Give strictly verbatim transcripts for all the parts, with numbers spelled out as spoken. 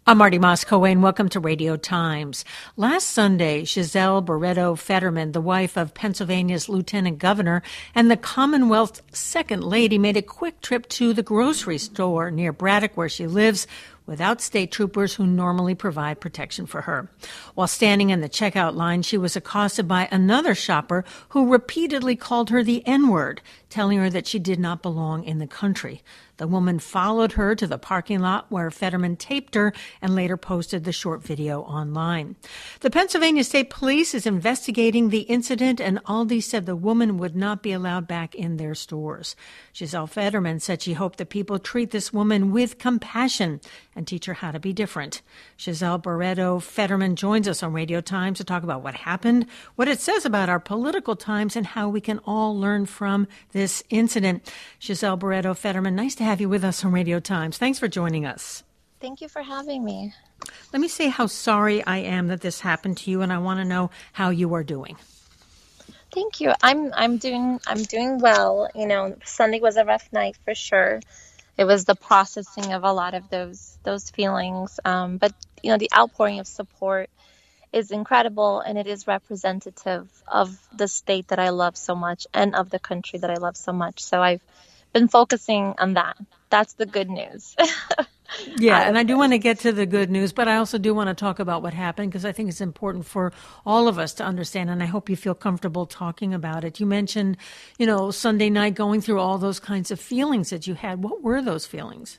I'm Marty Moscow, and welcome to Radio Times. Last Sunday, Giselle Barreto Fetterman, the wife of Pennsylvania's lieutenant governor and the Commonwealth's second lady, made a quick trip to the grocery store near Braddock, where she lives, without state troopers who normally provide protection for her. While standing in the checkout line, she was accosted by another shopper who repeatedly called her the N-word, telling her that she did not belong in the country. The woman followed her to the parking lot where Fetterman taped her and later posted the short video online. The Pennsylvania State Police is investigating the incident, and Aldi said the woman would not be allowed back in their stores. Giselle Fetterman said she hoped that people treat this woman with compassion and teach her how to be different. Giselle Barreto Fetterman joins us on Radio Times to talk about what happened, what it says about our political times, and how we can all learn from this incident. Giselle Barreto Fetterman, nice to have you with us on Radio Times. Thanks for joining us. Thank you for having me. Let me say how sorry I am that this happened to you, and I want to know how you are doing. Thank you. I'm I'm doing I'm doing well. You know, Sunday was a rough night for sure. It was the processing of a lot of those those feelings. Um, but you know, the outpouring of support is incredible, and it is representative of the state that I love so much and of the country that I love so much. So I've been focusing on that. That's the good news. Yeah, and I do want to get to the good news, but I also do want to talk about what happened because I think it's important for all of us to understand, and I hope you feel comfortable talking about it. You mentioned, you know, Sunday night going through all those kinds of feelings that you had. What were those feelings?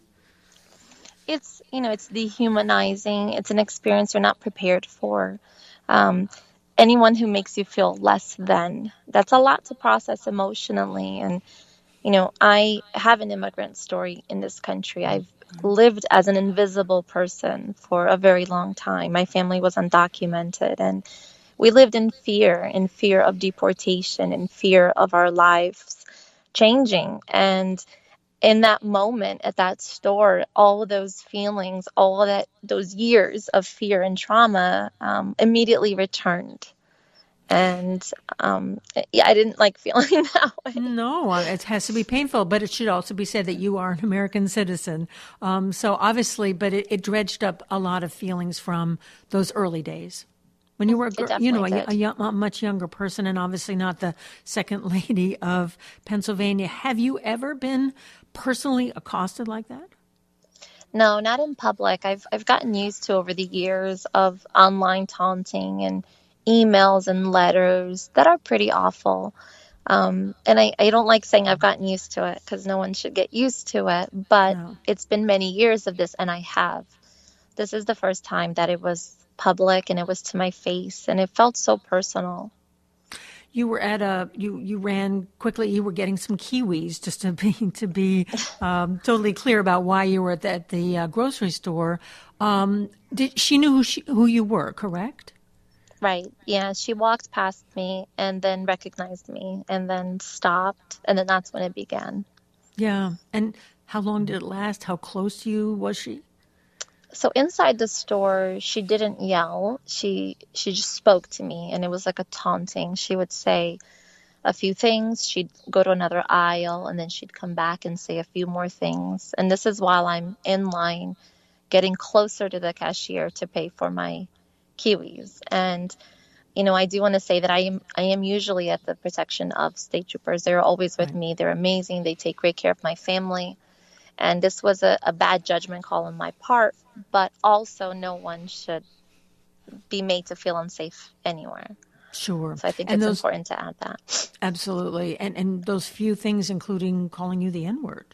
It's, you know, it's dehumanizing. It's an experience you're not prepared for. Um, anyone who makes you feel less than, that's a lot to process emotionally. And, you know, I have an immigrant story in this country. I've lived as an invisible person for a very long time. My family was undocumented, and we lived in fear, in fear of deportation, in fear of our lives changing. And in that moment at that store, all those feelings, all that those years of fear and trauma um, immediately returned. And um, yeah, I didn't like feeling that way. No, it has to be painful, but it should also be said that you are an American citizen. Um, so obviously, but it, it dredged up a lot of feelings from those early days. When you were, you know, a, a, young, a much younger person, and obviously not the second lady of Pennsylvania. Have you ever been personally accosted like that? No, not in public. I've I've gotten used to over the years of online taunting and emails and letters that are pretty awful. Um, and I, I don't like saying I've gotten used to it because no one should get used to it. But no. It's been many years of this, and I have. This is the first time that it was public and it was to my face, and it felt so personal. You were at a you you ran quickly. You were getting some kiwis, just to be to be um, totally clear about why you were at the, at the uh, grocery store. Um, did she knew who she, who you were? Correct. Right. Yeah. She walked past me and then recognized me and then stopped, and then that's when it began. Yeah. And how long did it last? How close to you was she? So inside the store, she didn't yell. She she just spoke to me, and it was like a taunting. She would say a few things. She'd go to another aisle, and then she'd come back and say a few more things. And this is while I'm in line, getting closer to the cashier to pay for my kiwis. And you know, I do want to say that I am I am usually at the protection of state troopers. They're always with me. They're amazing. They take great care of my family. And this was a, a bad judgment call on my part, but also no one should be made to feel unsafe anywhere. Sure. So I think and it's those, important to add that. Absolutely. And and those few things, including calling you the N-word.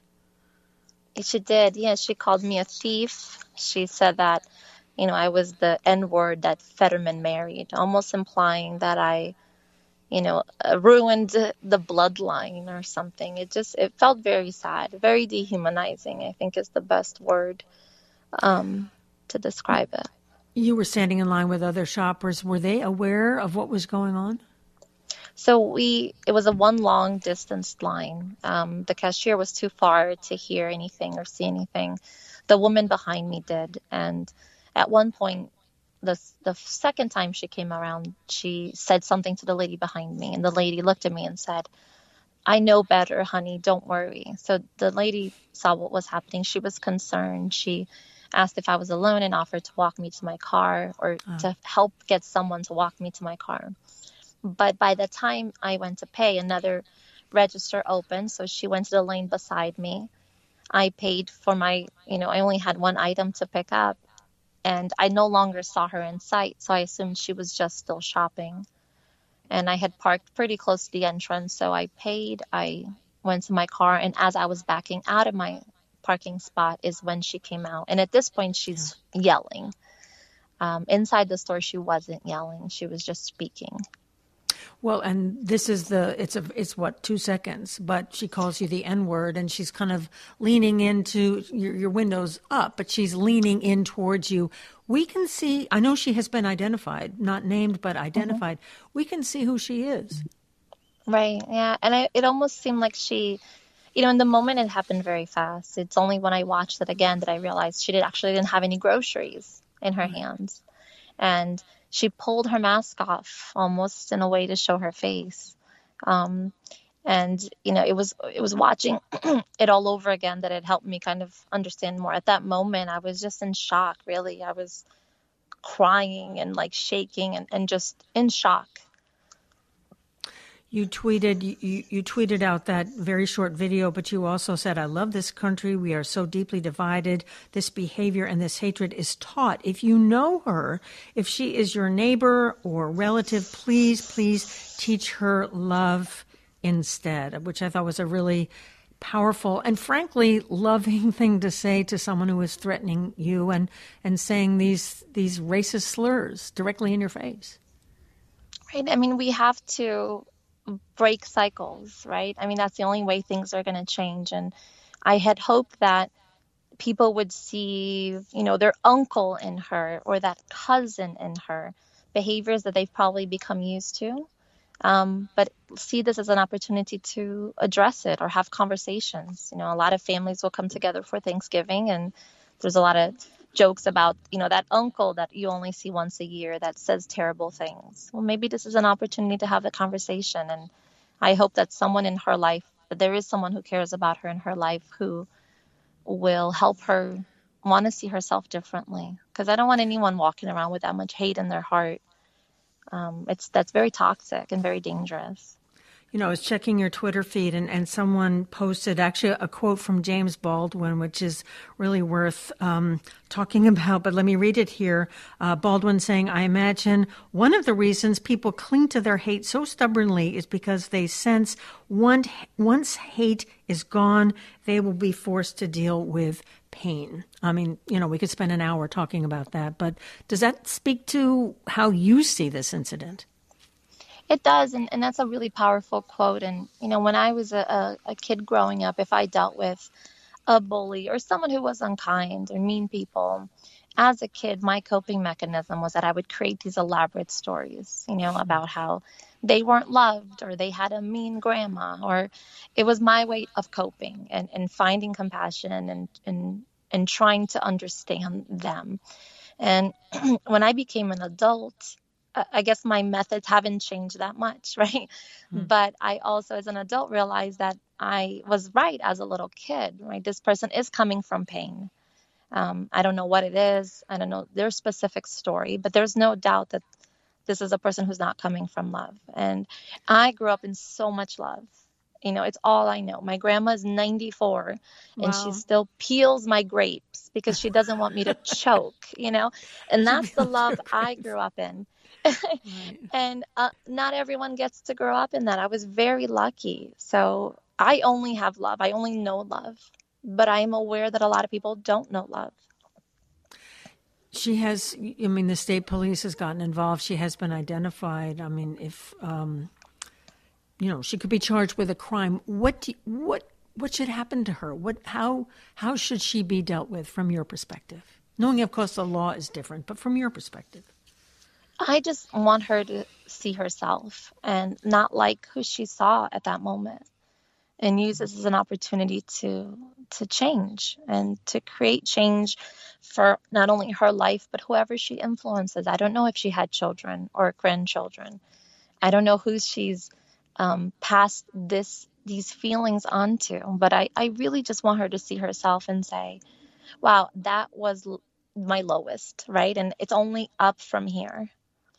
She did. Yeah, she called me a thief. She said that, you know, I was the N-word that Fetterman married, almost implying that I, you know, uh, ruined the bloodline or something. It just, it felt very sad, very dehumanizing, I think is the best word um, to describe it. You were standing in line with other shoppers. Were they aware of what was going on? So we, it was a one long distance line. Um, the cashier was too far to hear anything or see anything. The woman behind me did. And at one point, The the second time she came around, she said something to the lady behind me, and the lady looked at me and said, "I know better, honey, don't worry." So the lady saw what was happening. She was concerned. She asked if I was alone, and offered to walk me to my car or Uh, to help get someone to walk me to my car. But by the time I went to pay, another register opened. So she went to the lane beside me. I paid for my, you know, I only had one item to pick up, and I no longer saw her in sight. So I assumed she was just still shopping. And I had parked pretty close to the entrance. So I paid, I went to my car. And as I was backing out of my parking spot is when she came out. And at this point, yeah. she's yelling. Um, inside the store, she wasn't yelling. She was just speaking. Well, and this is the, it's a, it's what, two seconds, but she calls you the N word and she's kind of leaning into your, your windows up, but she's leaning in towards you. We can see, I know she has been identified, not named, but identified. Mm-hmm. We can see who she is. Right. Yeah. And I, it almost seemed like she, you know, in the moment it happened very fast. It's only when I watched it again that I realized she did actually didn't have any groceries in her right. hands. And she pulled her mask off almost in a way to show her face. Um, and, you know, it was it was watching it all over again that it helped me kind of understand more. At that moment, I was just in shock, really. I was crying and like shaking and, and just in shock. You tweeted you, you tweeted out that very short video, but you also said, "I love this country. We are so deeply divided. This behavior and this hatred is taught. If you know her, if she is your neighbor or relative, please, please teach her love instead," which I thought was a really powerful and frankly loving thing to say to someone who is threatening you and, and saying these these racist slurs directly in your face. Right. I mean, we have to break cycles, right? I mean, that's the only way things are going to change. And I had hoped that people would see, you know, their uncle in her or that cousin in her, behaviors that they've probably become used to. Um, but see this as an opportunity to address it or have conversations. You know, a lot of families will come together for Thanksgiving, and there's a lot of jokes about, you know, that uncle that you only see once a year that says terrible things. Well, maybe this is an opportunity to have the conversation. And I hope that someone in her life, that there is someone who cares about her in her life who will help her want to see herself differently. Because I don't want anyone walking around with that much hate in their heart. Um, it's that's very toxic and very dangerous. You know, I was checking your Twitter feed and, and someone posted actually a quote from James Baldwin, which is really worth um, talking about. But let me read it here. Uh, Baldwin saying, "I imagine one of the reasons people cling to their hate so stubbornly is because they sense one, once hate is gone, they will be forced to deal with pain." I mean, you know, we could spend an hour talking about that. But does that speak to how you see this incident? It does, and, and that's a really powerful quote. And, you know, when I was a, a, a kid growing up, if I dealt with a bully or someone who was unkind or mean people, as a kid, my coping mechanism was that I would create these elaborate stories, you know, about how they weren't loved or they had a mean grandma, or it was my way of coping and, and finding compassion and, and, and trying to understand them. And when I became an adult, I guess my methods haven't changed that much, right? Mm. But I also, as an adult, realized that I was right as a little kid, right? This person is coming from pain. Um, I don't know what it is. I don't know their specific story, but there's no doubt that this is a person who's not coming from love. And I grew up in so much love. You know, it's all I know. My grandma is ninety-four, wow. And she still peels my grapes because she doesn't want me to choke, you know? And that's the love I grew up in. Right. And uh, not everyone gets to grow up in that. I was very lucky. So I only have love. I only know love. But I am aware that a lot of people don't know love. She has, I mean, the state police has gotten involved. She has been identified. I mean, if, um, you know, she could be charged with a crime. What, do you, what, what should happen to her? What, how, how should she be dealt with from your perspective? Knowing, of course, the law is different, but from your perspective. I just want her to see herself and not like who she saw at that moment, and use this as an opportunity to to change and to create change for not only her life, but whoever she influences. I don't know if she had children or grandchildren. I don't know who she's um, passed this these feelings onto, but I, I really just want her to see herself and say, Wow, that was l- my lowest, right? And it's only up from here.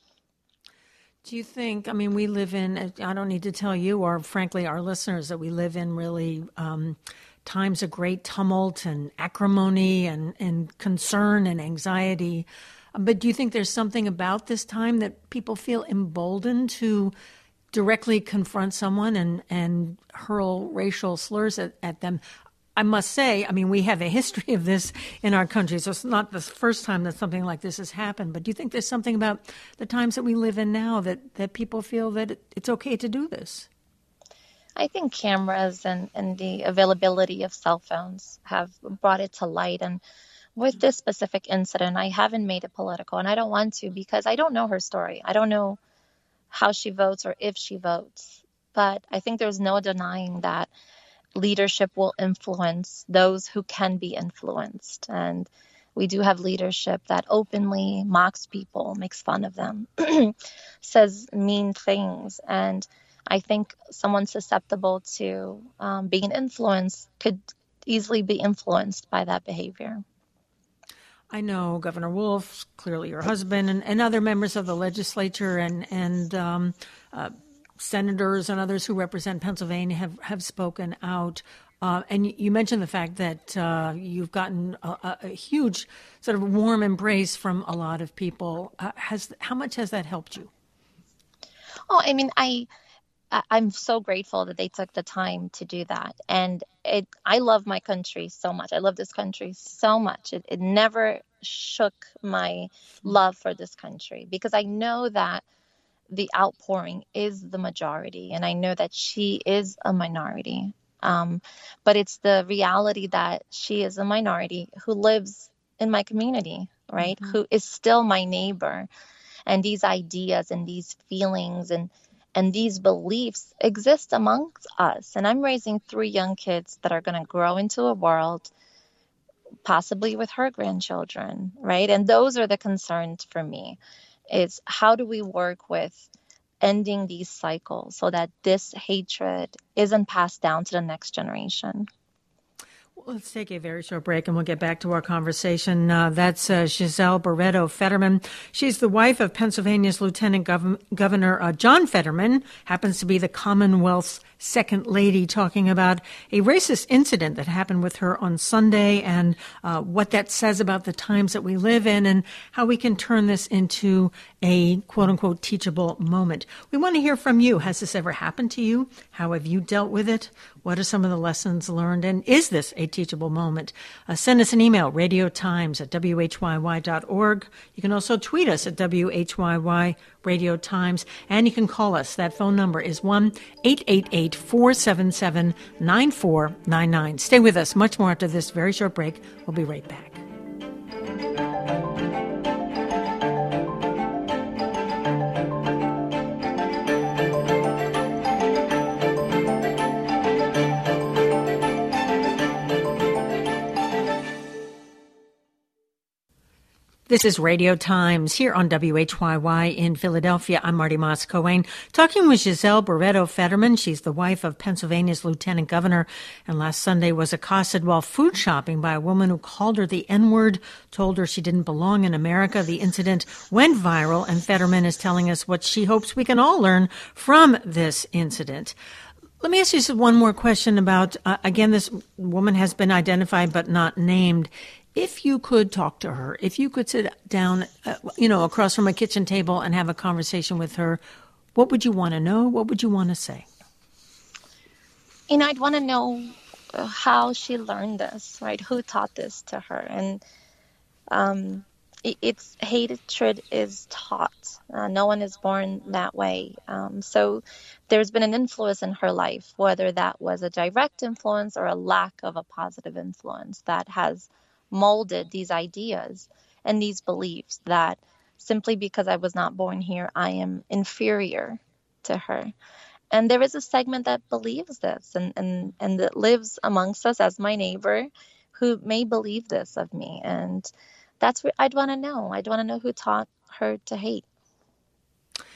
Do you think, I mean, we live in, I don't need to tell you or frankly our listeners that we live in really um, times of great tumult and acrimony and, and concern and anxiety. But do you think there's something about this time that people feel emboldened to directly confront someone and, and hurl racial slurs at, at them? I must say, I mean, we have a history of this in our country, so it's not the first time that something like this has happened. But do you think there's something about the times that we live in now that, that people feel that it, it's okay to do this? I think cameras and, and the availability of cell phones have brought it to light. And with this specific incident, I haven't made it political, and I don't want to because I don't know her story. I don't know how she votes or if she votes. But I think there's no denying that leadership will influence those who can be influenced. And we do have leadership that openly mocks people, makes fun of them, says mean things. And I think someone susceptible to um, being influenced could easily be influenced by that behavior. I know Governor Wolf, clearly your husband, and, and other members of the legislature and, and um, uh, senators and others who represent Pennsylvania have, have spoken out. Uh, and you mentioned the fact that uh, you've gotten a, a huge sort of warm embrace from a lot of people. Uh, has how much has that helped you? Oh, I mean, I I- I'm so grateful that they took the time to do that. And it, I love my country so much. I love this country so much. It, it never shook my love for this country because I know that the outpouring is the majority, and I know that she is a minority. Um, but it's the reality that she is a minority who lives in my community, right? Mm-hmm. Who is still my neighbor. And these ideas and these feelings and and these beliefs exist amongst us. And I'm raising three young kids that are going to grow into a world possibly with her grandchildren, right? And those are the concerns for me, is how do we work with ending these cycles so that this hatred isn't passed down to the next generation? Well, let's take a very short break and we'll get back to our conversation. Uh, that's uh, Giselle Barretto Fetterman. She's the wife of Pennsylvania's Lieutenant Gov- Governor uh, John Fetterman, happens to be the Commonwealth's second lady, talking about a racist incident that happened with her on Sunday and uh, what that says about the times that we live in and how we can turn this into a quote-unquote teachable moment. We want to hear from you. Has this ever happened to you? How have you dealt with it? What are some of the lessons learned? And is this a teachable moment? Uh, send us an email, radiotimes at w h y y dot org. You can also tweet us at W H Y Y Radio Times, and you can call us. That phone number is one eight eight eight, four seven seven, nine four nine nine. Stay with us. Much more after this very short break. We'll be right back. This is Radio Times here on W H Y Y in Philadelphia. I'm Marty Moss-Coane, talking with Giselle Barretto Fetterman. She's the wife of Pennsylvania's Lieutenant Governor, and last Sunday was accosted while food shopping by a woman who called her the N-word, told her she didn't belong in America. The incident went viral, and Fetterman is telling us what she hopes we can all learn from this incident. Let me ask you just one more question about, uh, again, this woman has been identified but not named. If you could talk to her, if you could sit down, uh, you know, across from a kitchen table and have a conversation with her, what would you want to know? What would you want to say? You know, I'd want to know how she learned this, right? Who taught this to her? And um, it, it's hatred is taught. Uh, no one is born that way. Um, so there's been an influence in her life, whether that was a direct influence or a lack of a positive influence that has molded these ideas and these beliefs that simply because I was not born here, I am inferior to her. And there is a segment that believes this and, and, and that lives amongst us as my neighbor who may believe this of me. And that's what I'd want to know. I'd want to know who taught her to hate.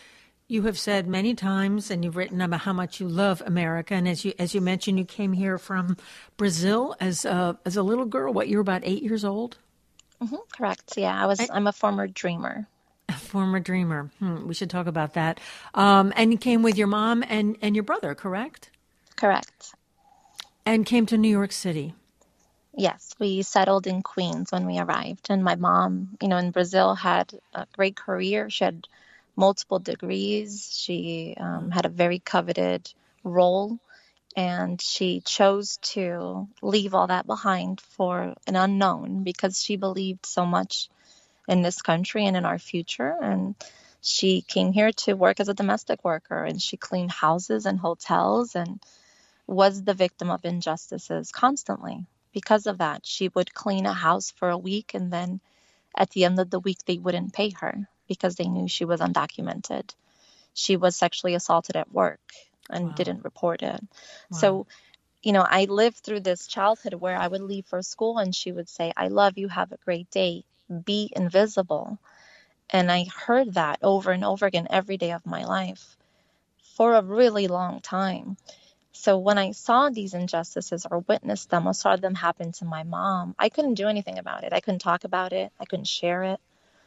You have said many times, and you've written about how much you love America. And as you as you mentioned, you came here from Brazil as a as a little girl. What, you were about eight years old? Hmm, correct. Yeah, I was. A I'm a former dreamer. former dreamer. Hmm, we should talk about that. Um, and you came with your mom and and your brother, correct? Correct. And came to New York City. Yes, we settled in Queens when we arrived, and my mom, you know, in Brazil had a great career. She had multiple degrees. She um, had a very coveted role, and she chose to leave all that behind for an unknown because she believed so much in this country and in our future. And she came here to work as a domestic worker, and she cleaned houses and hotels and was the victim of injustices constantly. Because of that, she would clean a house for a week, and then at the end of the week, they wouldn't pay her because they knew she was undocumented. She was sexually assaulted at work and Wow. didn't report it. Wow. So, you know, I lived through this childhood where I would leave for school and she would say, I love you, have a great day, be invisible. And I heard that over and over again every day of my life for a really long time. So when I saw these injustices or witnessed them or saw them happen to my mom, I couldn't do anything about it. I couldn't talk about it. I couldn't share it.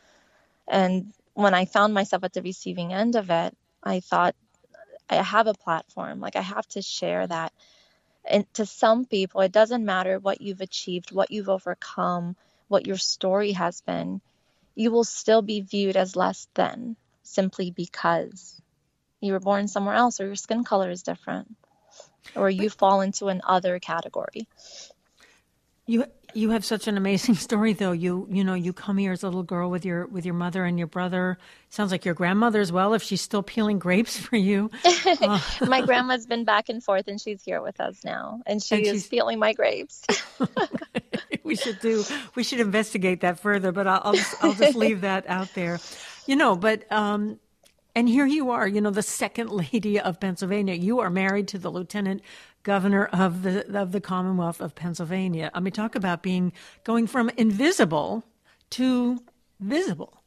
And when I found myself at the receiving end of it, I thought, I have a platform. Like, I have to share that. And to some people, it doesn't matter what you've achieved, what you've overcome, what your story has been. You will still be viewed as less than simply because you were born somewhere else or your skin color is different or you But fall into an other category. you you have such an amazing story, though. You you know you come here as a little girl with your with your mother and your brother. Sounds like your grandmother as well, if she's still peeling grapes for you. Uh, My grandma's been back and forth and she's here with us now and she and is she's peeling my grapes. we should do we should investigate that further, but I'll I'll just, I'll just leave that out there. You know, but um, and here you are, you know, the second lady of Pennsylvania. You are married to the lieutenant governor of the of the Commonwealth of Pennsylvania. I mean, talk about being going from invisible to visible.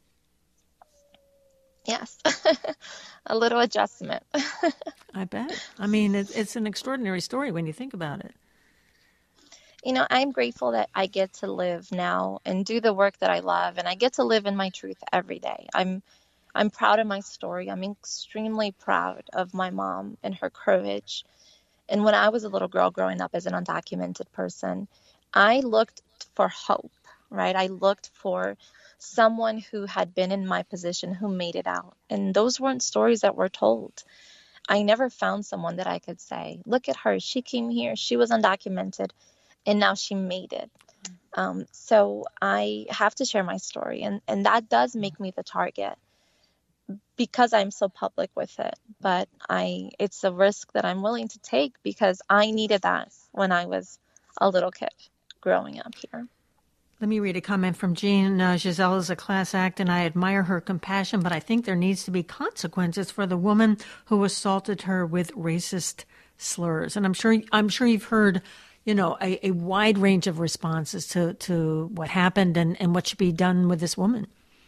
Yes. A little adjustment. I bet. I mean, it's it's an extraordinary story when you think about it. You know, I'm grateful that I get to live now and do the work that I love, and I get to live in my truth every day. I'm I'm proud of my story. I'm extremely proud of my mom and her courage. And when I was a little girl growing up as an undocumented person, I looked for hope, right? I looked for someone who had been in my position who made it out. And those weren't stories that were told. I never found someone that I could say, look at her. She came here. She was undocumented and now she made it. Um, so I have to share my story. And, and that does make me the target because I'm so public with it. But I, it's a risk that I'm willing to take because I needed that when I was a little kid growing up here. Let me read a comment from Jean. Uh, Giselle is a class act, and I admire her compassion, but I think there needs to be consequences for the woman who assaulted her with racist slurs. And I'm sure I'm sure you've heard, you know, a, a wide range of responses to, to what happened and, and what should be done with this woman.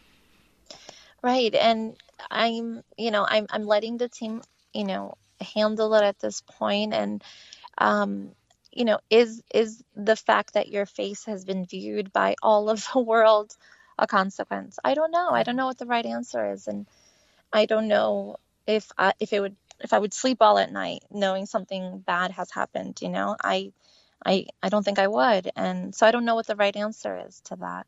Right. And I'm, you know, I'm I'm letting the team, you know, handle it at this point. And um you know, is is the fact that your face has been viewed by all of the world a consequence? I don't know. I don't know what the right answer is, and I don't know if I, if it would if I would sleep all at night knowing something bad has happened. You know, I I I don't think I would, and so I don't know what the right answer is to that.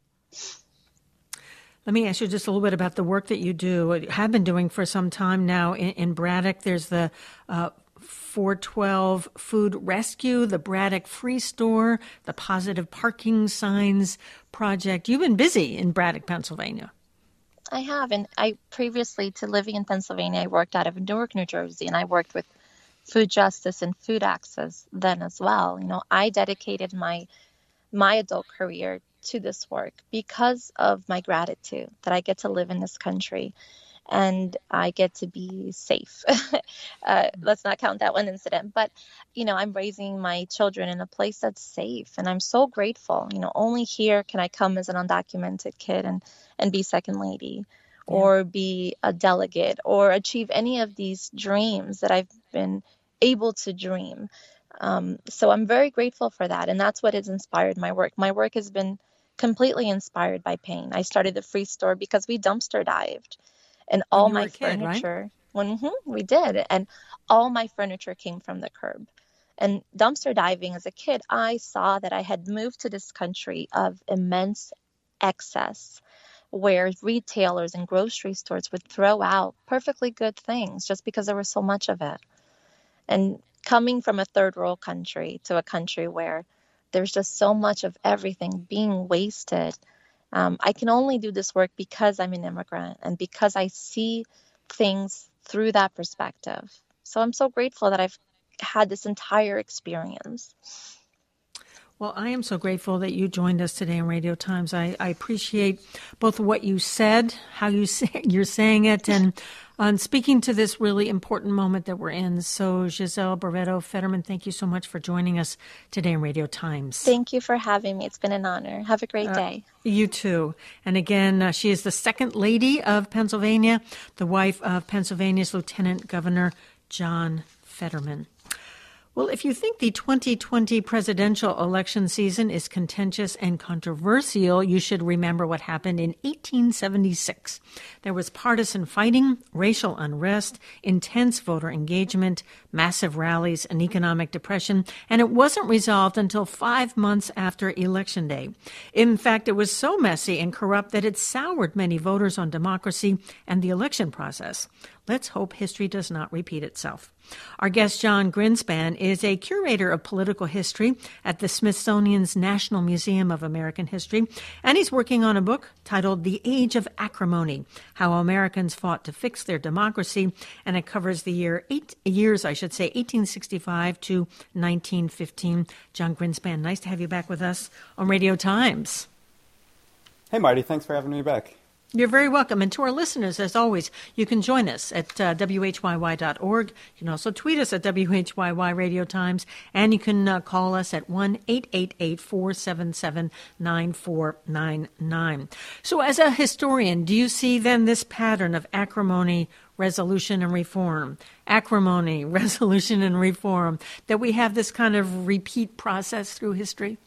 Let me ask you just a little bit about the work that you do, have been doing for some time now in, in Braddock. There's the uh, four twelve Food Rescue, the Braddock Free Store, the Positive Parking Signs Project. You've been busy in Braddock, Pennsylvania. I have, and I previously to living in Pennsylvania, I worked out of Newark, New Jersey, and I worked with food justice and food access then as well. You know, I dedicated my my adult career to this work because of my gratitude that I get to live in this country and I get to be safe. uh, let's not count that one incident, but you know, I'm raising my children in a place that's safe, and I'm so grateful. You know, only here can I come as an undocumented kid and and be second lady, or be a delegate or achieve any of these dreams that I've been able to dream. Um, so I'm very grateful for that. And that's what has inspired my work. My work has been completely inspired by pain. I started the free store because we dumpster dived, and When all you were my a kid, right? furniture, when mhm, we did, and all my furniture came from the curb. And dumpster diving as a kid, I saw that I had moved to this country of immense excess, where retailers and grocery stores would throw out perfectly good things just because there was so much of it. And coming from a third world country to a country where there's just so much of everything being wasted, um, I can only do this work because I'm an immigrant and because I see things through that perspective. So I'm so grateful that I've had this entire experience. Well, I am so grateful that you joined us today on Radio Times. I, I appreciate both what you said, how you say, you're saying it, and on speaking to this really important moment that we're in. So, Giselle Barreto Fetterman, thank you so much for joining us today on Radio Times. Thank you for having me. It's been an honor. Have a great day. Uh, you too. And again, uh, she is the second lady of Pennsylvania, the wife of Pennsylvania's Lieutenant Governor John Fetterman. Well, if you think the twenty twenty presidential election season is contentious and controversial, you should remember what happened in eighteen seventy-six. There was partisan fighting, racial unrest, intense voter engagement, massive rallies, an economic depression, and it wasn't resolved until five months after Election Day. In fact, it was so messy and corrupt that it soured many voters on democracy and the election process. Let's hope history does not repeat itself. Our guest, John Grinspan, is a curator of political history at the Smithsonian's National Museum of American History, and he's working on a book titled The Age of Acrimony, How Americans Fought to Fix Their Democracy, and it covers the year eight years, I should say, eighteen sixty-five to nineteen fifteen. John Grinspan, nice to have you back with us on Radio Times. Hey, Marty. Thanks for having me back. You're very welcome. And to our listeners, as always, you can join us at uh, W H Y Y dot org. You can also tweet us at W H Y Y Radio Times, and you can uh, call us at one eight eight eight, four seven seven, nine four nine nine. So as a historian, do you see then this pattern of acrimony, resolution, and reform, acrimony, resolution, and reform, that we have this kind of repeat process through history?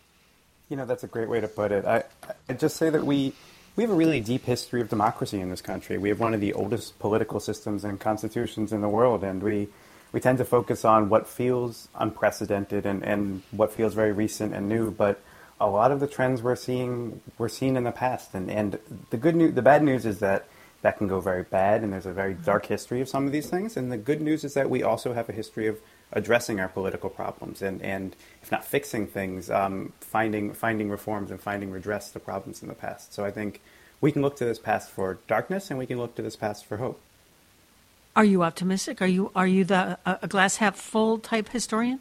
You know, that's a great way to put it. I, I just say that we... We have a really deep history of democracy in this country. We have one of the oldest political systems and constitutions in the world, and we, we tend to focus on what feels unprecedented and, and what feels very recent and new, but a lot of the trends we're seeing were seen in the past. And, and the good news, the bad news is that that can go very bad, and there's a very dark history of some of these things. And the good news is that we also have a history of addressing our political problems and, and if not fixing things, um, finding finding reforms and finding redress to problems in the past. So I think we can look to this past for darkness, and we can look to this past for hope. Are you optimistic? Are you are you the a glass half full type historian?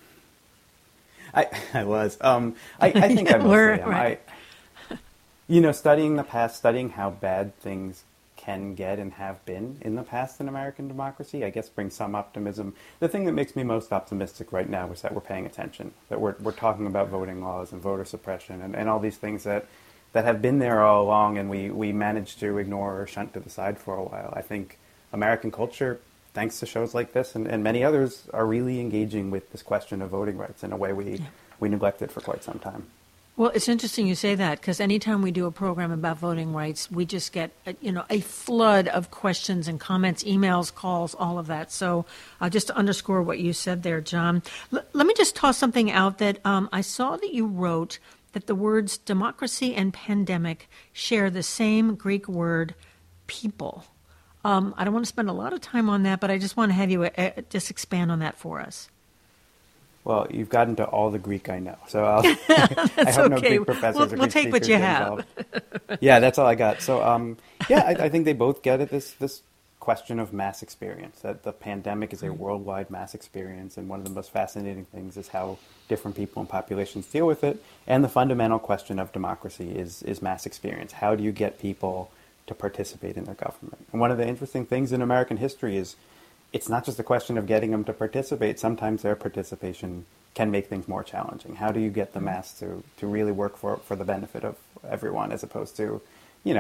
I I was. Um, I, I think I mostly am. Right. I, you know, studying the past, studying how bad things can get and have been in the past in American democracy, I guess brings some optimism. The thing that makes me most optimistic right now is that we're paying attention, that we're we're talking about voting laws and voter suppression and, and all these things that, that have been there all along, and we, we managed to ignore or shunt to the side for a while. I think American culture, thanks to shows like this and, and many others, are really engaging with this question of voting rights in a way we, yeah. we neglected for quite some time. Well, it's interesting you say that, because anytime we do a program about voting rights, we just get, a, you know, a flood of questions and comments, emails, calls, all of that. So uh, just to underscore what you said there, John, L- let me just toss something out that um, I saw that you wrote that the words democracy and pandemic share the same Greek word, people. Um, I don't want to spend a lot of time on that, but I just want to have you uh, just expand on that for us. Well, you've gotten to all the Greek I know, so I'll, I hope no okay. Greek professors we'll, or Greek we'll take what you have. Yeah, that's all I got. So, um, yeah, I, I think they both get at this this question of mass experience, that the pandemic is a worldwide mass experience, and one of the most fascinating things is how different people and populations deal with it. And the fundamental question of democracy is is mass experience. How do you get people to participate in their government? And one of the interesting things in American history is it's not just a question of getting them to participate. Sometimes their participation can make things more challenging. How do you get the mass to, to really work for, for the benefit of everyone, as opposed to, you know,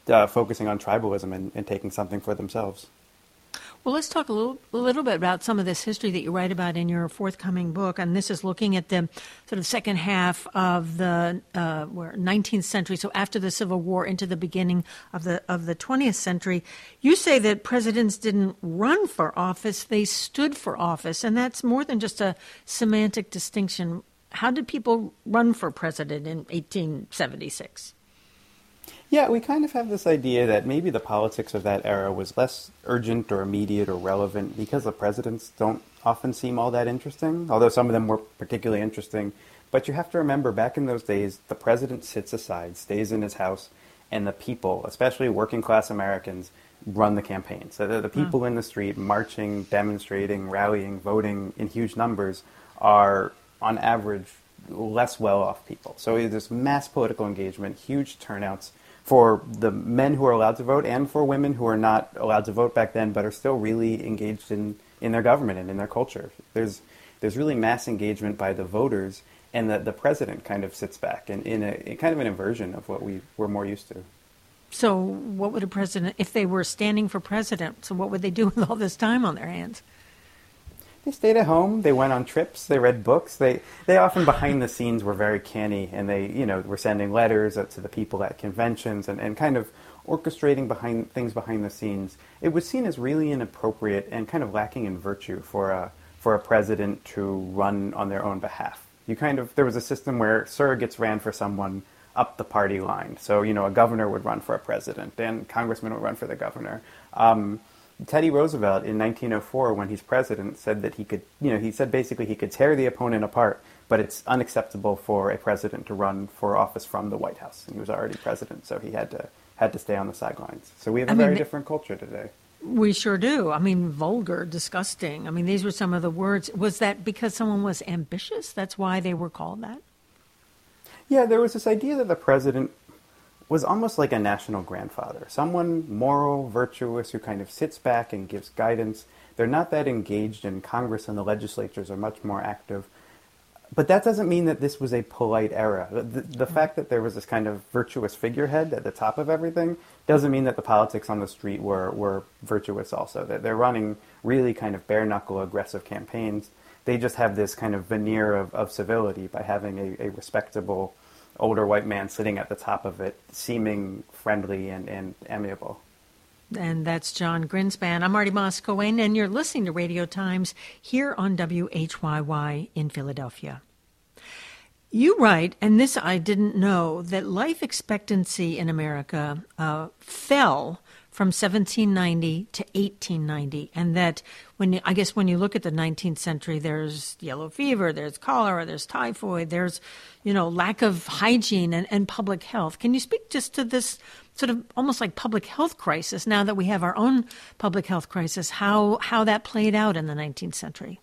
uh, focusing on tribalism and, and taking something for themselves. Well, let's talk a little, a little bit about some of this history that you write about in your forthcoming book, and this is looking at the sort of second half of the uh, nineteenth century, so after the Civil War into the beginning of the of the twentieth century. You say that presidents didn't run for office; they stood for office, and that's more than just a semantic distinction. How did people run for president in eighteen seventy-six? Yeah, we kind of have this idea that maybe the politics of that era was less urgent or immediate or relevant because the presidents don't often seem all that interesting, although some of them were particularly interesting. But you have to remember, back in those days, the president sits aside, stays in his house, and the people, especially working class Americans, run the campaign. So the, the people mm. in the street marching, demonstrating, rallying, voting in huge numbers are, on average, less well-off people. So there's mass political engagement, huge turnouts, for the men who are allowed to vote and for women who are not allowed to vote back then but are still really engaged in, in their government and in their culture. There's there's really mass engagement by the voters, and the, the president kind of sits back in, in, a, in kind of an inversion of what we were more used to. So what would a president, if they were standing for president, so what would they do with all this time on their hands? They stayed at home. They went on trips. They read books. They they often behind the scenes were very canny, and they you know were sending letters to the people at conventions and, and kind of orchestrating behind things behind the scenes. It was seen as really inappropriate and kind of lacking in virtue for a for a president to run on their own behalf. You kind of there was a system where surrogates ran for someone up the party line. So you know a governor would run for a president, and congressmen would run for the governor. Um, Teddy Roosevelt in nineteen oh four, when he's president, said that he could, you know, he said basically he could tear the opponent apart, but it's unacceptable for a president to run for office from the White House. And he was already president, so he had to had to stay on the sidelines. So we have a I mean, very different culture today. We sure do. I mean, vulgar, disgusting. I mean, these were some of the words. Was that because someone was ambitious? That's why they were called that? Yeah, there was this idea that the president was almost like a national grandfather, someone moral, virtuous, who kind of sits back and gives guidance. They're not that engaged in Congress, and the legislatures are much more active. But that doesn't mean that this was a polite era. The, the fact that there was this kind of virtuous figurehead at the top of everything doesn't mean that the politics on the street were, were virtuous also. That they're running really kind of bare-knuckle, aggressive campaigns. They just have this kind of veneer of, of civility by having a, a respectable older white man sitting at the top of it, seeming friendly and, and amiable. And that's John Grinspan. I'm Marty Moss-Coane, and you're listening to Radio Times here on W H Y Y in Philadelphia. You write, and this I didn't know, that life expectancy in America uh, fell from seventeen ninety to eighteen ninety, and that when you, I guess when you look at the nineteenth century, there's yellow fever, there's cholera, there's typhoid, there's, you know, lack of hygiene and, and public health. Can you speak just to this sort of almost like public health crisis now that we have our own public health crisis, how how that played out in the nineteenth century?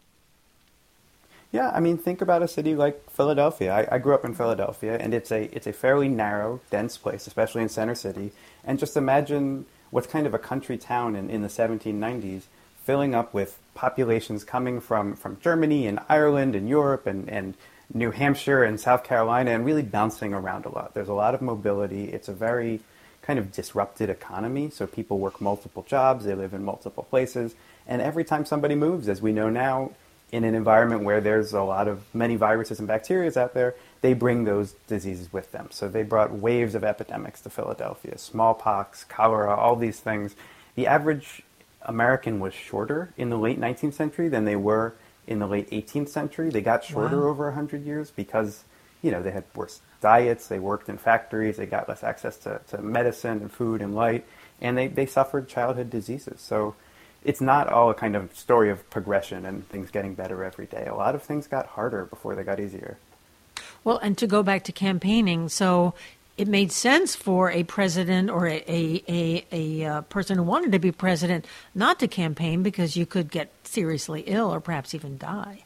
Yeah, I mean, think about a city like Philadelphia. I, I grew up in Philadelphia, and it's a it's a fairly narrow, dense place, especially in Center City. And just imagine what's kind of a country town in, in the seventeen nineties, filling up with populations coming from, from Germany and Ireland and Europe and, and New Hampshire and South Carolina, and really bouncing around a lot. There's a lot of mobility. It's a very kind of disrupted economy, so people work multiple jobs, they live in multiple places, and every time somebody moves, as we know now, in an environment where there's a lot of many viruses and bacteria out there, they bring those diseases with them. So they brought waves of epidemics to Philadelphia, smallpox, cholera, all these things. The average American was shorter in the late nineteenth century than they were in the late eighteenth century. They got shorter wow. over one hundred years because, you know, they had worse diets, they worked in factories, they got less access to, to medicine and food and light, and they, they suffered childhood diseases. So it's not all a kind of story of progression and things getting better every day. A lot of things got harder before they got easier. Well, and to go back to campaigning, so it made sense for a president or a, a, a, a uh, person who wanted to be president not to campaign because you could get seriously ill or perhaps even die.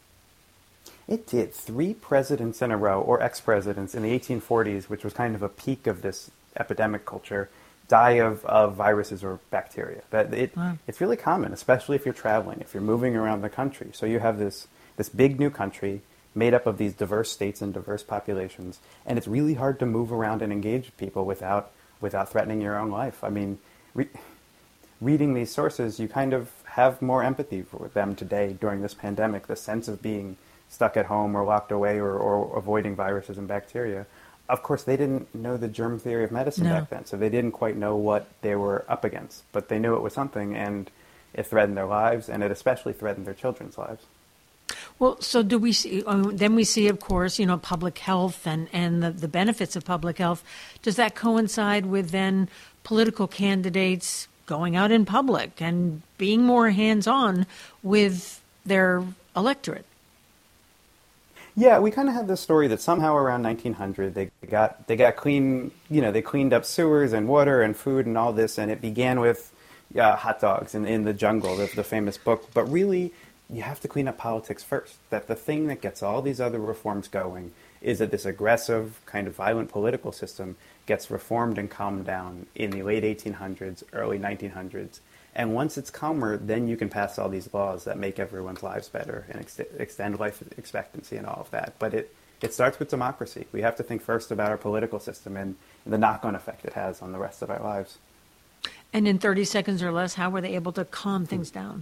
It did. Three presidents in a row, or ex-presidents, in the eighteen forties, which was kind of a peak of this epidemic culture, die of, of viruses or bacteria. That it, wow. It's really common, especially if you're traveling, if you're moving around the country. So you have this, this big new country made up of these diverse states and diverse populations, and it's really hard to move around and engage people without without threatening your own life. I mean, re- reading these sources, you kind of have more empathy for them today during this pandemic, the sense of being stuck at home or locked away or, or avoiding viruses and bacteria. Of course, they didn't know the germ theory of medicine No. back then, so they didn't quite know what they were up against. But they knew it was something, and it threatened their lives, and it especially threatened their children's lives. Well, so do we see, um, then we see, of course, you know, public health and, and the, the benefits of public health. Does that coincide with then political candidates going out in public and being more hands-on with their electorate? Yeah, we kind of had this story that somehow around nineteen hundred they got they got clean, you know, they cleaned up sewers and water and food and all this, and it began with uh, hot dogs in, in the jungle, the, the famous book. But really, you have to clean up politics first. That the thing that gets all these other reforms going is that this aggressive, kind of violent political system gets reformed and calmed down in the late eighteen hundreds, early nineteen hundreds. And once it's calmer, then you can pass all these laws that make everyone's lives better and ex- extend life expectancy and all of that. But it, it starts with democracy. We have to think first about our political system and the knock-on effect it has on the rest of our lives. And in thirty seconds or less, how were they able to calm things down?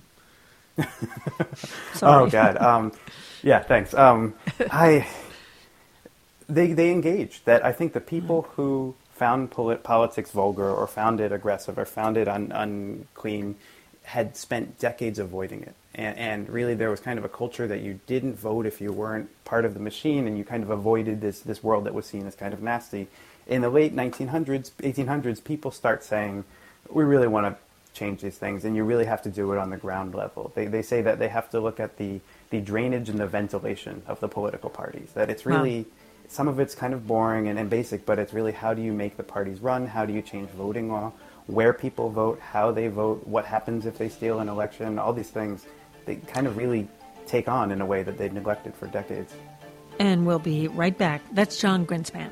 Oh, God. Um, yeah, thanks. Um, I they they engaged. That I think the people who found polit- politics vulgar or found it aggressive or found it un- unclean had spent decades avoiding it. And, and really there was kind of a culture that you didn't vote if you weren't part of the machine, and you kind of avoided this, this world that was seen as kind of nasty. In the late nineteen hundreds, eighteen hundreds, people start saying, we really want to change these things, and you really have to do it on the ground level. They they say that they have to look at the, the drainage and the ventilation of the political parties, that it's really... Wow. Some of it's kind of boring and, and basic, but it's really how do you make the parties run? How do you change voting law? Where people vote, how they vote, what happens if they steal an election, all these things, they kind of really take on in a way that they've neglected for decades. And we'll be right back. That's John Grinspan.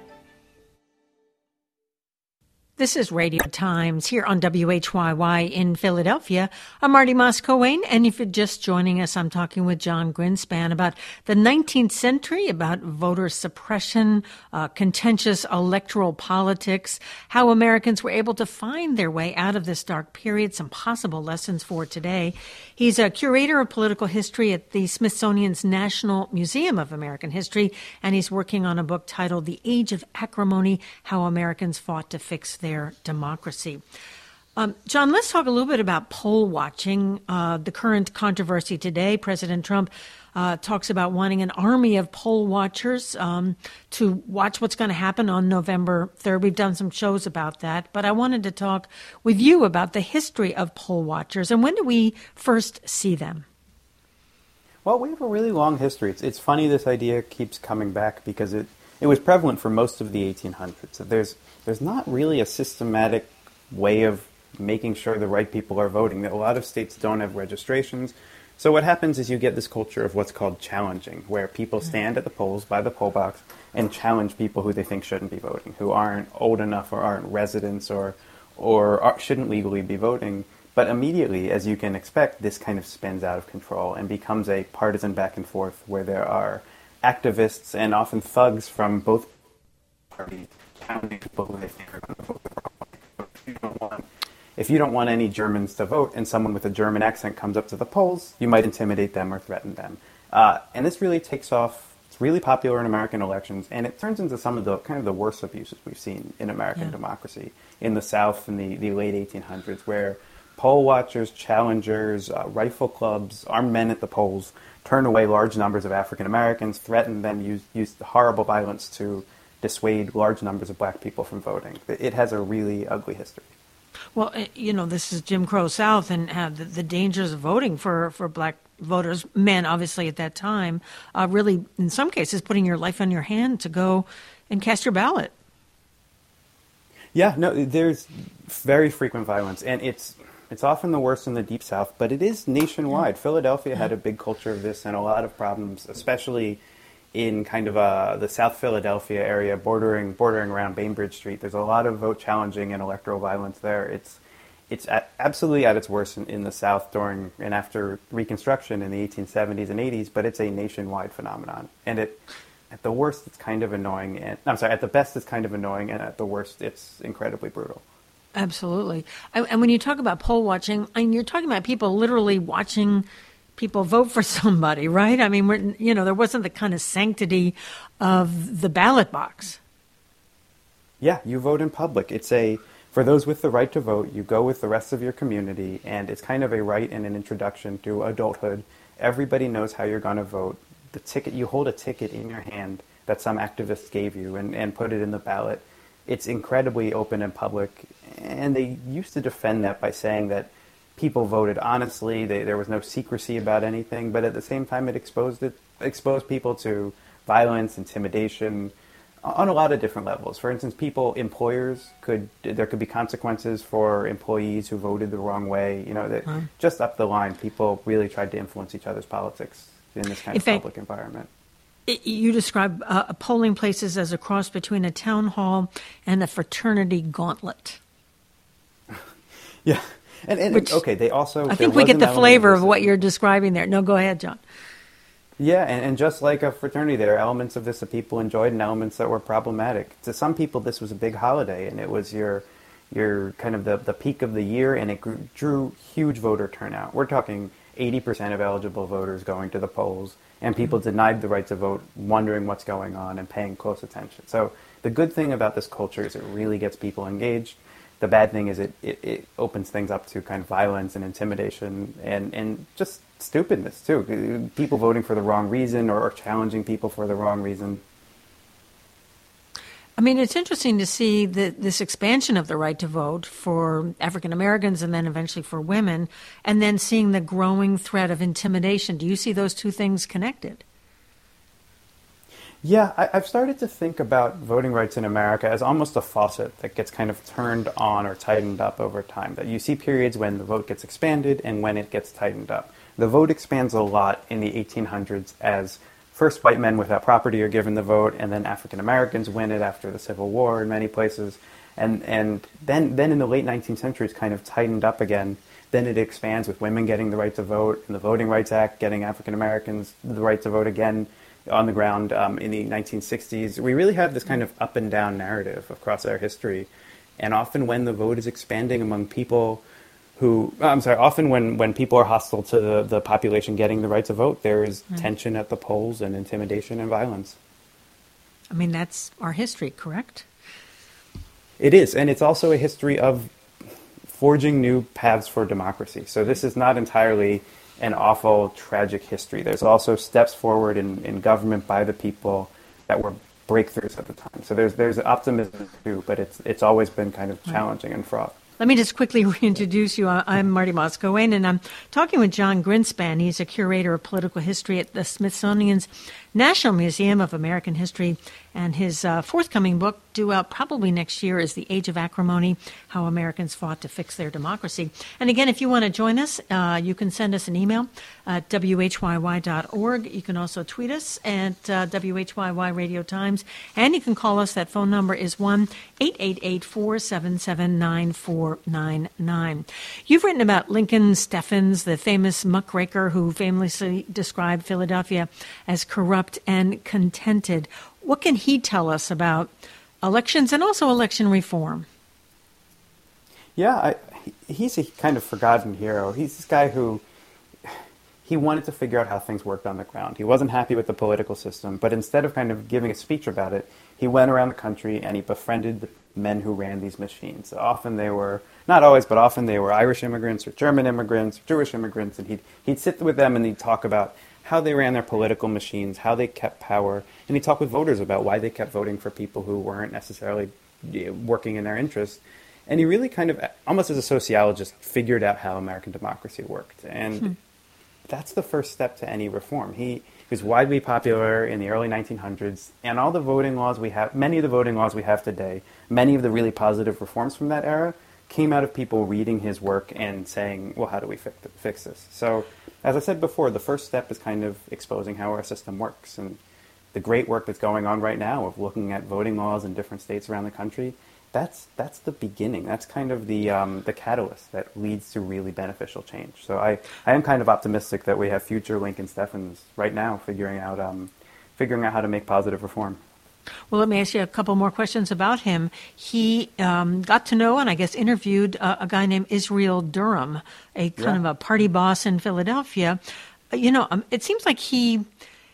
This is Radio Times here on W H Y Y in Philadelphia. I'm Marty Moscowane, and if you're just joining us, I'm talking with John Grinspan about the nineteenth century, about voter suppression, uh, contentious electoral politics, how Americans were able to find their way out of this dark period, some possible lessons for today. He's a curator of political history at the Smithsonian's National Museum of American History, and he's working on a book titled The Age of Acrimony, How Americans Fought to Fix Their Democracy. Um, John, let's talk a little bit about poll watching. Uh, the current controversy today, President Trump uh, talks about wanting an army of poll watchers um, to watch what's going to happen on November third. We've done some shows about that, but I wanted to talk with you about the history of poll watchers and when do we first see them? Well, we have a really long history. It's, it's funny this idea keeps coming back because it, it was prevalent for most of the eighteen hundreds. So there's there's not really a systematic way of making sure the right people are voting. A lot of states don't have registrations. So what happens is you get this culture of what's called challenging, where people stand at the polls by the poll box and challenge people who they think shouldn't be voting, who aren't old enough or aren't residents or or are, shouldn't legally be voting. But immediately, as you can expect, this kind of spins out of control and becomes a partisan back and forth where there are activists and often thugs from both parties challenging people who they think are going to vote the wrong way. If you don't want, if you don't want any Germans to vote and someone with a German accent comes up to the polls, you might intimidate them or threaten them. Uh, and this really takes off. It's really popular in American elections, and it turns into some of the kind of the worst abuses we've seen in American yeah. democracy in the South in the, the late eighteen hundreds, where poll watchers, challengers, uh, rifle clubs, armed men at the polls turn away large numbers of African Americans, threaten them, use, use horrible violence to dissuade large numbers of black people from voting. It has a really ugly history. Well, you know, this is Jim Crow South and uh, the, the dangers of voting for, for black voters, men obviously at that time, uh, really in some cases putting your life on your hand to go and cast your ballot. Yeah, no, there's very frequent violence, and it's it's often the worst in the Deep South, but it is nationwide. Yeah. Philadelphia had a big culture of this and a lot of problems, especially in kind of uh, the South Philadelphia area, bordering bordering around Bainbridge Street. There's a lot of vote challenging and electoral violence there. It's it's at, absolutely at its worst in, in the South during and after Reconstruction in the eighteen seventies and eighties, but it's a nationwide phenomenon, and it at the worst, it's kind of annoying. And I'm sorry, at the best, it's kind of annoying, and at the worst, it's incredibly brutal. Absolutely. And when you talk about poll watching, I mean, you're talking about people literally watching people vote for somebody, right? I mean, we're, you know, there wasn't the kind of sanctity of the ballot box. Yeah, you vote in public. It's a, for those with the right to vote, you go with the rest of your community, and it's kind of a right and an introduction to adulthood. Everybody knows how you're going to vote. The ticket, you hold a ticket in your hand that some activist gave you and, and put it in the ballot. It's incredibly open and public, and they used to defend that by saying that people voted honestly, they, there was no secrecy about anything, but at the same time it exposed it exposed people to violence, intimidation, on a lot of different levels. For instance, people, employers, could there could be consequences for employees who voted the wrong way. You know, that mm. just up the line, people really tried to influence each other's politics in this kind in of fact, public environment. It, you describe uh, polling places as a cross between a town hall and a fraternity gauntlet. Yeah. And, and Which, okay, they also... I think we get the flavor of, of what you're describing there. No, go ahead, John. Yeah, and, and just like a fraternity, there are elements of this that people enjoyed and elements that were problematic. To some people, this was a big holiday, and it was your your kind of the, the peak of the year, and it grew, drew huge voter turnout. We're talking eighty percent of eligible voters going to the polls, and people mm-hmm. denied the right to vote, wondering what's going on and paying close attention. So the good thing about this culture is it really gets people engaged. The bad thing is it, it, it opens things up to kind of violence and intimidation and, and just stupidness, too. People voting for the wrong reason or, or challenging people for the wrong reason. I mean, it's interesting to see the, this expansion of the right to vote for African Americans and then eventually for women, and then seeing the growing threat of intimidation. Do you see those two things connected? Yeah, I, I've started to think about voting rights in America as almost a faucet that gets kind of turned on or tightened up over time. That you see periods when the vote gets expanded and when it gets tightened up. The vote expands a lot in the eighteen hundreds as first white men without property are given the vote, and then African Americans win it after the Civil War in many places. And and then, then in the late nineteenth century, it's kind of tightened up again. Then it expands with women getting the right to vote, and the Voting Rights Act getting African Americans the right to vote again on the ground um, in the nineteen sixties. We really have this kind of up and down narrative across our history. And often when the vote is expanding among people who, I'm sorry, often when, when people are hostile to the, the population getting the right to vote, there is mm. tension at the polls and intimidation and violence. I mean, that's our history, correct? It is. And it's also a history of forging new paths for democracy. So this is not entirely an awful, tragic history. There's also steps forward in, in government by the people that were breakthroughs at the time. So there's there's optimism too, but it's it's always been kind of challenging and fraught. Let me just quickly reintroduce you. I'm Marty Moscowane, and I'm talking with John Grinspan. He's a curator of political history at the Smithsonian's National Museum of American History, and his uh, forthcoming book, due out probably next year, is The Age of Acrimony, How Americans Fought to Fix Their Democracy. And again, if you want to join us, uh, you can send us an email at w h y y dot org. You can also tweet us at uh, W H Y Y Radio Times, and you can call us. That phone number is one eight eight eight, four seven seven, nine four nine nine. You've written about Lincoln Steffens, the famous muckraker who famously described Philadelphia as corrupt and contented. What can he tell us about elections and also election reform? Yeah, I, he's a kind of forgotten hero. He's this guy who he wanted to figure out how things worked on the ground. He wasn't happy with the political system, but instead of kind of giving a speech about it, he went around the country and he befriended the men who ran these machines. Often they were, not always, but often they were Irish immigrants or German immigrants or Jewish immigrants, and he'd, he'd sit with them and he'd talk about how they ran their political machines, how they kept power, and he talked with voters about why they kept voting for people who weren't necessarily working in their interests. And he really kind of, almost as a sociologist, figured out how American democracy worked. And hmm. that's the first step to any reform. He was widely popular in the early nineteen hundreds, and all the voting laws we have, many of the voting laws we have today, many of the really positive reforms from that era, came out of people reading his work and saying, well, how do we fix, fix this? So, as I said before, the first step is kind of exposing how our system works. And the great work that's going on right now of looking at voting laws in different states around the country, that's that's the beginning. That's kind of the um, the catalyst that leads to really beneficial change. So I, I am kind of optimistic that we have future Lincoln Steffens right now figuring out um, figuring out how to make positive reform. Well, let me ask you a couple more questions about him. He um, got to know and I guess interviewed uh, a guy named Israel Durham, a kind Yeah. of a party boss in Philadelphia. Uh, You know, um, it seems like he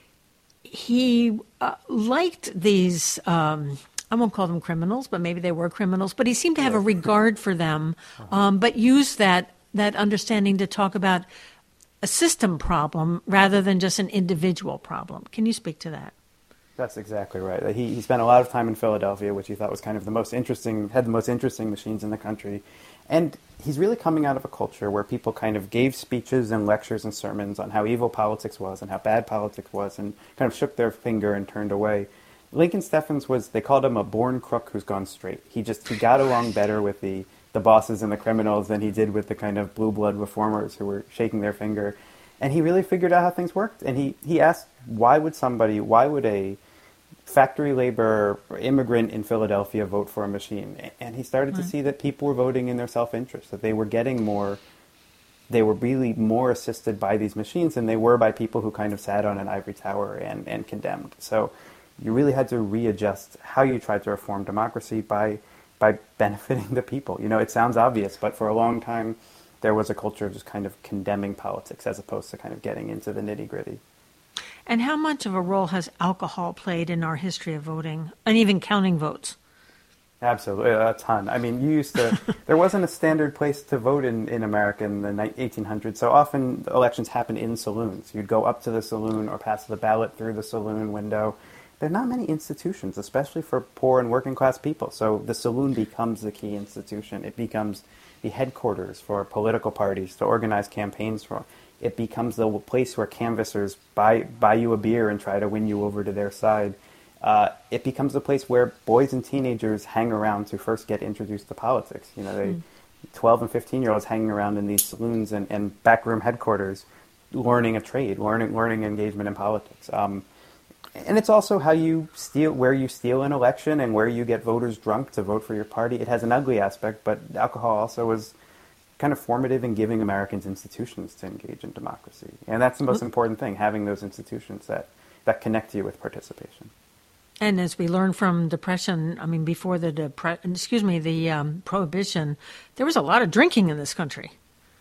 he uh, liked these, um, I won't call them criminals, but maybe they were criminals, but he seemed to have a regard for them, um, but used that, that understanding to talk about a system problem rather than just an individual problem. Can you speak to that? That's exactly right. He, he spent a lot of time in Philadelphia, which he thought was kind of the most interesting, had the most interesting machines in the country. And he's really coming out of a culture where people kind of gave speeches and lectures and sermons on how evil politics was and how bad politics was and kind of shook their finger and turned away. Lincoln Steffens was, they called him a born crook who's gone straight. He just, he got along better with the, the bosses and the criminals than he did with the kind of blue blood reformers who were shaking their finger. And he really figured out how things worked. And he, he asked, why would somebody, why would a factory labor or immigrant in Philadelphia vote for a machine? And he started Right. to see that people were voting in their self-interest, that they were getting more, they were really more assisted by these machines than they were by people who kind of sat on an ivory tower and, and condemned. So you really had to readjust how you tried to reform democracy by by benefiting the people. You know, it sounds obvious, but for a long time there was a culture of just kind of condemning politics as opposed to kind of getting into the nitty-gritty. And how much of a role has alcohol played in our history of voting and even counting votes? Absolutely, a ton. I mean, you used to, there wasn't a standard place to vote in, in America in the eighteen hundreds, so often elections happened in saloons. You'd go up to the saloon or pass the ballot through the saloon window. There are not many institutions, especially for poor and working class people, so the saloon becomes the key institution. It becomes the headquarters for political parties to organize campaigns for. It becomes the place where canvassers buy buy you a beer and try to win you over to their side. Uh, it becomes the place where boys and teenagers hang around to first get introduced to politics. You know, they, mm. twelve and fifteen-year-olds hanging around in these saloons and, and backroom headquarters, learning a trade, learning learning engagement in politics. Um, and it's also how you steal, where you steal an election and where you get voters drunk to vote for your party. It has an ugly aspect, but alcohol also was kind of formative in giving Americans institutions to engage in democracy. And that's the most important thing, having those institutions that, that connect you with participation. And as we learned from Depression, I mean, before the, depre- excuse me, the um, Prohibition, there was a lot of drinking in this country.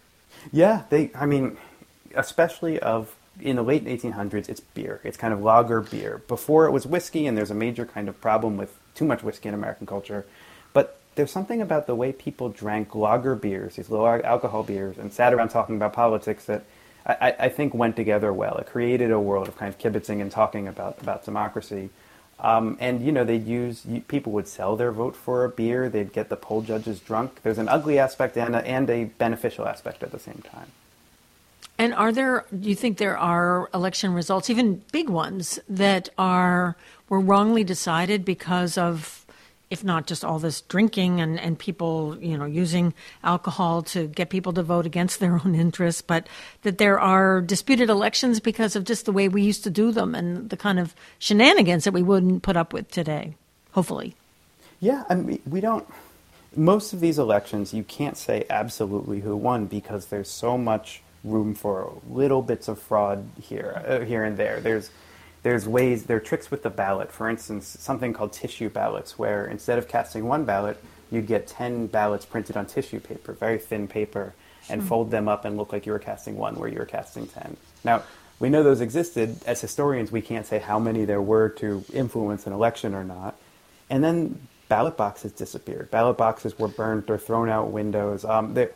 Yeah, they, I mean, especially of, in the late eighteen hundreds, it's beer. It's kind of lager beer. Before it was whiskey, and there's a major kind of problem with too much whiskey in American culture. But there's something about the way people drank lager beers, these low alcohol beers, and sat around talking about politics that I, I think went together well. It created a world of kind of kibitzing and talking about, about democracy. Um, and, you know, they'd use, people would sell their vote for a beer. They'd get the poll judges drunk. There's an ugly aspect and a, and a beneficial aspect at the same time. And are there, do you think there are election results, even big ones, that are were wrongly decided because of, if not just all this drinking and, and people, you know, using alcohol to get people to vote against their own interests, but that there are disputed elections because of just the way we used to do them and the kind of shenanigans that we wouldn't put up with today, hopefully? Yeah, I mean, we don't, most of these elections, you can't say absolutely who won because there's so much room for little bits of fraud here, uh, here and there. There's There's ways, there are tricks with the ballot. For instance, something called tissue ballots, where instead of casting one ballot, you'd get ten ballots printed on tissue paper, very thin paper, and mm-hmm. fold them up and look like you were casting one where you were casting ten. Now, we know those existed. As historians, we can't say how many there were to influence an election or not. And then ballot boxes disappeared. Ballot boxes were burnt or thrown out windows. Um, there,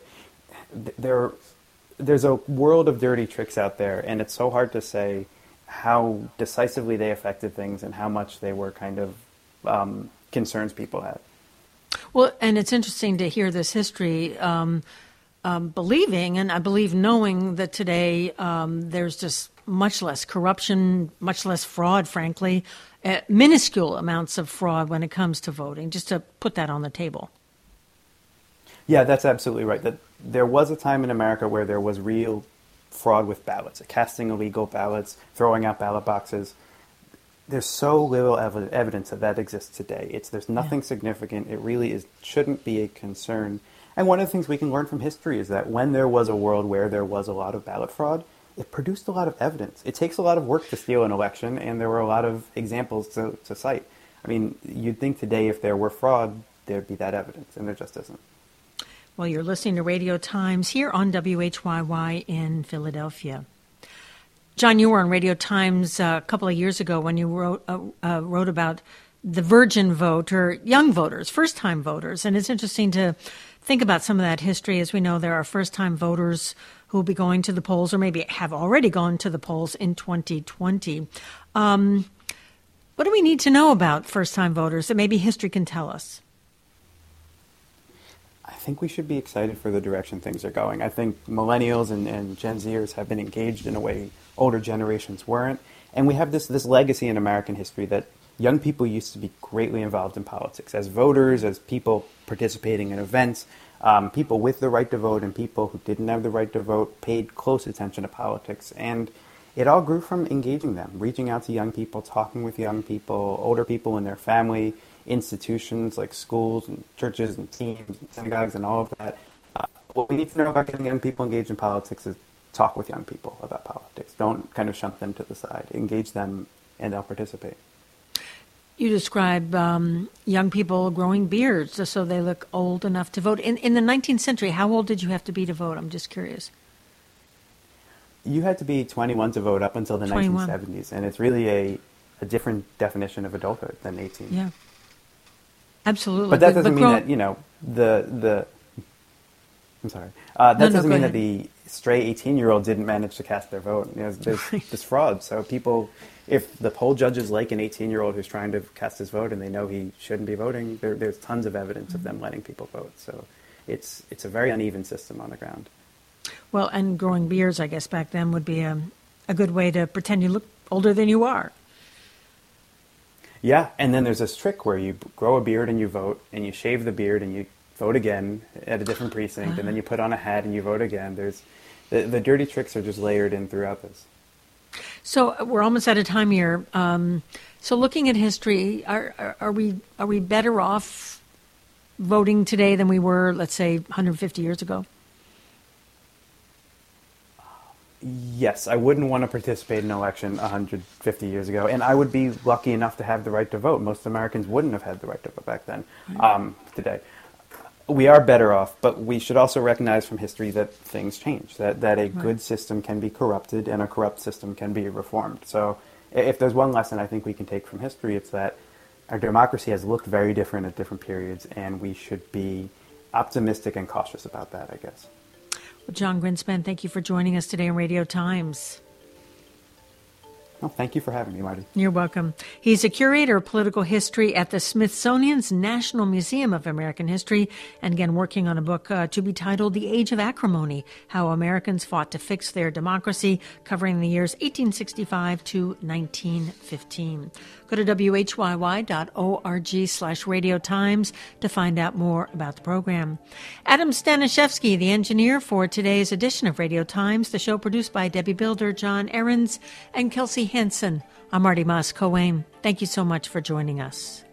there, there's a world of dirty tricks out there, and it's so hard to say how decisively they affected things and how much they were kind of um, concerns people had. Well, and it's interesting to hear this history, um, um, believing, and I believe knowing that today um, there's just much less corruption, much less fraud, frankly, uh, minuscule amounts of fraud when it comes to voting, just to put that on the table. Yeah, that's absolutely right. That there was a time in America where there was real fraud with ballots, casting illegal ballots, throwing out ballot boxes. There's so little ev- evidence that that exists today. It's there's nothing yeah. significant. It really is shouldn't be a concern. And one of the things we can learn from history is that when there was a world where there was a lot of ballot fraud, it produced a lot of evidence. It takes a lot of work to steal an election, and there were a lot of examples to, to cite. I mean, you'd think today if there were fraud, there'd be that evidence, and there just isn't. Well, you're listening to Radio Times here on W H Y Y in Philadelphia. John, you were on Radio Times uh, a couple of years ago when you wrote uh, uh, wrote about the virgin vote, or young voters, first-time voters. And it's interesting to think about some of that history. As we know, there are first-time voters who will be going to the polls, or maybe have already gone to the polls in twenty twenty. Um, what do we need to know about first-time voters that maybe history can tell us? I think we should be excited for the direction things are going. I think millennials and, and Gen Zers have been engaged in a way older generations weren't. And we have this, this legacy in American history that young people used to be greatly involved in politics as voters, as people participating in events. Um, people with the right to vote and people who didn't have the right to vote paid close attention to politics. And it all grew from engaging them, reaching out to young people, talking with young people, older people in their family, institutions like schools and churches and teams and synagogues and all of that. Uh, what we need to know about getting young people engaged in politics is talk with young people about politics. Don't kind of shunt them to the side. Engage them and they'll participate. You describe um, young people growing beards just so they look old enough to vote. In, in the nineteenth century, how old did you have to be to vote? I'm just curious. You had to be twenty-one to vote up until the twenty-one. nineteen seventies, and it's really a, a different definition of adulthood than eighteen. Yeah, absolutely. But that but, doesn't but mean grow- that, you know, the... the I'm sorry. Uh, that No, no, doesn't go mean that ahead. the stray eighteen-year-old didn't manage to cast their vote. You know, there's, there's fraud. So people, if the poll judges like an eighteen-year-old who's trying to cast his vote and they know he shouldn't be voting, there, there's tons of evidence mm-hmm. of them letting people vote. So it's it's a very uneven system on the ground. Well, and growing beards, I guess, back then would be a, a good way to pretend you look older than you are. Yeah, and then there's this trick where you grow a beard and you vote, and you shave the beard and you vote again at a different precinct, uh-huh. and then you put on a hat and you vote again. There's the, the dirty tricks are just layered in throughout this. So we're almost out of time here. Um, so looking at history, are, are, are we are we better off voting today than we were, let's say, one hundred fifty years ago? Yes, I wouldn't want to participate in an election one hundred fifty years ago, and I would be lucky enough to have the right to vote. Most Americans wouldn't have had the right to vote back then, um, today. We are better off, but we should also recognize from history that things change, that, that a right. good system can be corrupted and a corrupt system can be reformed. So if there's one lesson I think we can take from history, it's that our democracy has looked very different at different periods, and we should be optimistic and cautious about that, I guess. Well, John Grinspan, thank you for joining us today on Radio Times. Well, thank you for having me, Marty. You're welcome. He's a curator of political history at the Smithsonian's National Museum of American History, and again working on a book uh, to be titled The Age of Acrimony, How Americans Fought to Fix Their Democracy, covering the years eighteen sixty-five to nineteen fifteen. Go to W H Y Y dot org slash Radio Times to find out more about the program. Adam Staniszewski, the engineer for today's edition of Radio Times, the show produced by Debbie Builder, John Ahrens, and Kelsey Henson. I'm Marty Moss-Coane. Thank you so much for joining us.